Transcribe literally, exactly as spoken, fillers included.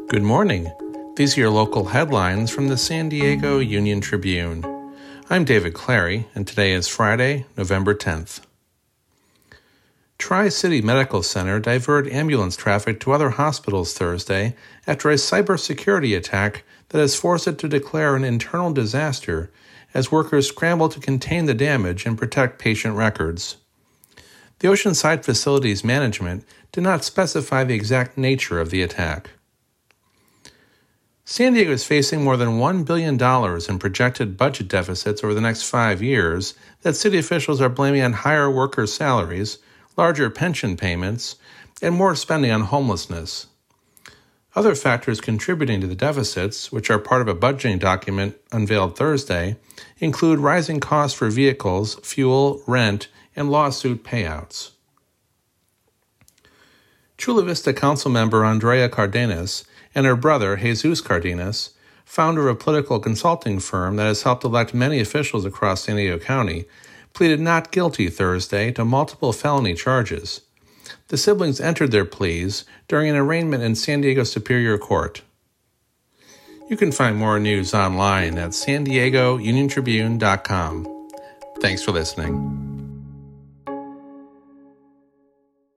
Good morning. These are your local headlines from the San Diego Union Tribune. I'm David Clary, and today is Friday, November tenth. Tri-City Medical Center diverted ambulance traffic to other hospitals Thursday after a cybersecurity attack that has forced it to declare an internal disaster as workers scramble to contain the damage and protect patient records. The Oceanside facility's management did not specify the exact nature of the attack. San Diego is facing more than one billion dollars in projected budget deficits over the next five years that city officials are blaming on higher workers' salaries, larger pension payments, and more spending on homelessness. Other factors contributing to the deficits, which are part of a budgeting document unveiled Thursday, include rising costs for vehicles, fuel, rent, and lawsuit payouts. Chula Vista Councilmember Andrea Cardenas and her brother, Jesus Cardenas, founder of a political consulting firm that has helped elect many officials across San Diego County, pleaded not guilty Thursday to multiple felony charges. The siblings entered their pleas during an arraignment in San Diego Superior Court. You can find more news online at san diego union tribune dot com. Thanks for listening.